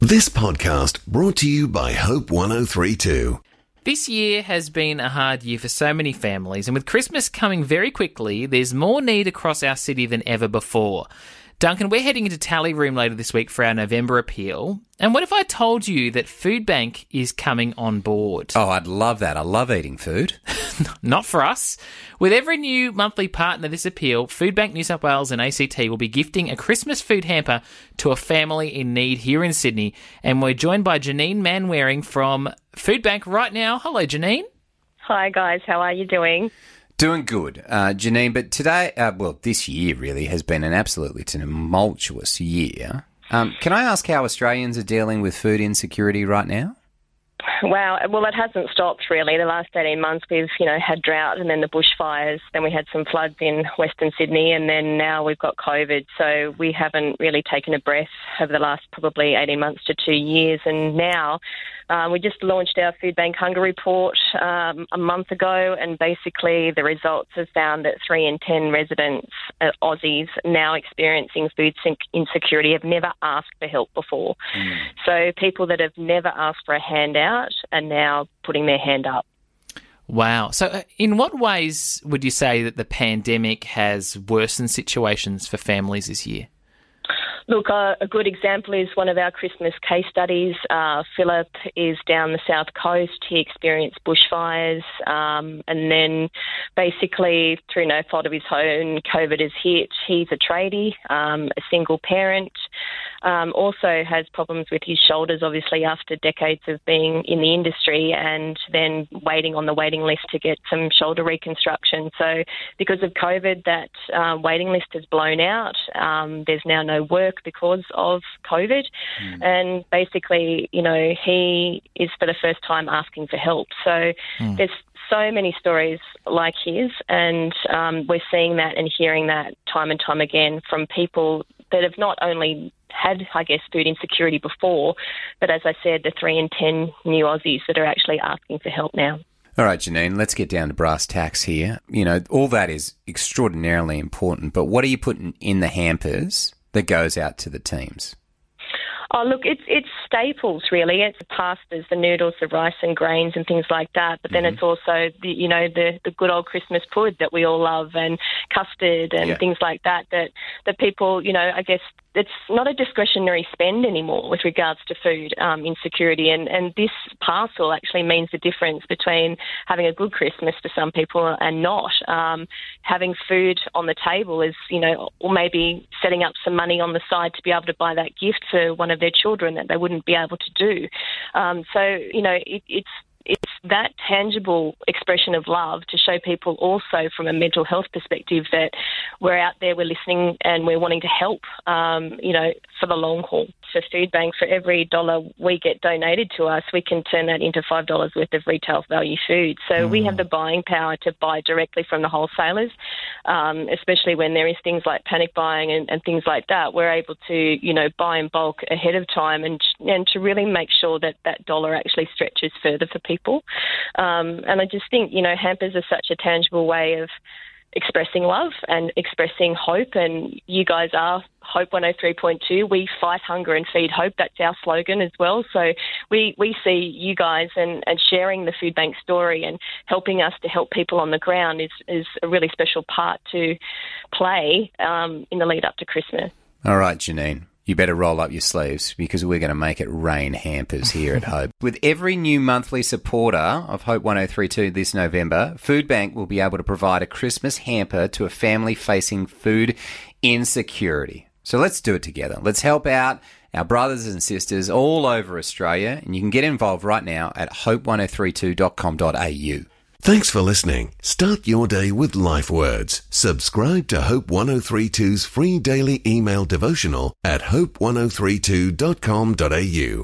This podcast brought to you by Hope 103.2. This year has been a hard year for so many families, and with Christmas coming very quickly, there's more need across our city than ever before. Duncan, we're heading into Tally Room later this week for our November appeal. And what if I told you that Food Bank is coming on board? Oh, I'd love that. I love eating food. Not for us. With every new monthly partner this appeal, Food Bank New South Wales and ACT will be gifting a Christmas food hamper to a family in need here in Sydney. And we're joined by Janine Manwaring from Food Bank right now. Hello, Janine. Hi, guys. How are you doing? Doing good, Janine, but today, this year really has been an absolutely tumultuous year. Can I ask how Australians are dealing with food insecurity right now? Well, it hasn't stopped really. The last 18 months we've, had drought and then the bushfires, then we had some floods in Western Sydney, and then now we've got COVID. So we haven't really taken a breath over the last probably 18 months to 2 years. And now we just launched our Food Bank Hunger Report a month ago, and basically the results have found that 3 in 10 residents, Aussies, now experiencing food insecurity have never asked for help before. So people that have never asked for a handout are now putting their hand up. Wow. So in what ways would you say that the pandemic has worsened situations for families this year? Look, a good example is one of our Christmas case studies. Philip is down the south coast. He experienced bushfires, and then basically through no fault of his own, COVID has hit. He's a tradie, a single parent, also has problems with his shoulders, obviously, after decades of being in the industry and then waiting on the waiting list to get some shoulder reconstruction. So because of COVID, that waiting list has blown out. There's now no work because of COVID. And basically, he is for the first time asking for help. So there's so many stories like his, and we're seeing that and hearing that time and time again from people that have not only had, food insecurity before, but as I said, the 3 in 10 new Aussies that are actually asking for help now. All right, Janine, let's get down to brass tacks here. All that is extraordinarily important, but what are you putting in the hampers that goes out to the teams? Oh, look, it's staples, really. It's the pastas, the noodles, the rice and grains and things like that. But then it's also, the good old Christmas pud that we all love, and custard and things like that people, it's not a discretionary spend anymore with regards to food insecurity. And this parcel actually means the difference between having a good Christmas for some people and not. Having food on the table is, or maybe setting up some money on the side to be able to buy that gift for one of their children that they wouldn't be able to do. It's that tangible expression of love to show people also from a mental health perspective that we're out there, we're listening, and we're wanting to help, for the long haul. For Food Bank, for every dollar we get donated to us, we can turn that into $5 worth of retail value food. So we have the buying power to buy directly from the wholesalers, especially when there is things like panic buying and things like that. We're able to, buy in bulk ahead of time and to really make sure that that dollar actually stretches further for people. And I just think, hampers are such a tangible way of expressing love and expressing hope, and you guys are Hope 103.2. We fight hunger and feed hope. That's our slogan as well. So we see you guys and sharing the Food Bank story and helping us to help people on the ground is a really special part to play in the lead up to Christmas. All right, Janine. You better roll up your sleeves because we're going to make it rain hampers here at Hope. With every new monthly supporter of Hope 103.2 this November, Food Bank will be able to provide a Christmas hamper to a family facing food insecurity. So let's do it together. Let's help out our brothers and sisters all over Australia, and you can get involved right now at hope1032.com.au. Thanks for listening. Start your day with Life Words. Subscribe to Hope 103.2's free daily email devotional at hope1032.com.au.